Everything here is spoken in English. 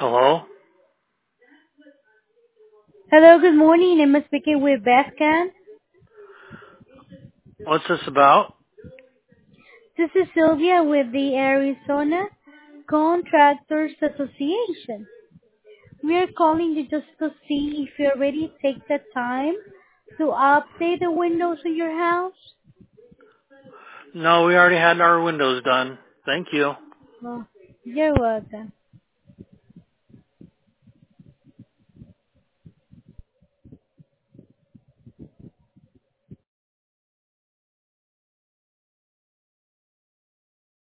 Hello? Hello, good morning. I'm speaking with Beth Can. What's this about? This is Sylvia with the Arizona Contractors Association. We are calling you just to see if you already take the time to update the windows in your house. No, we already had our windows done. Thank you. Well, you're welcome.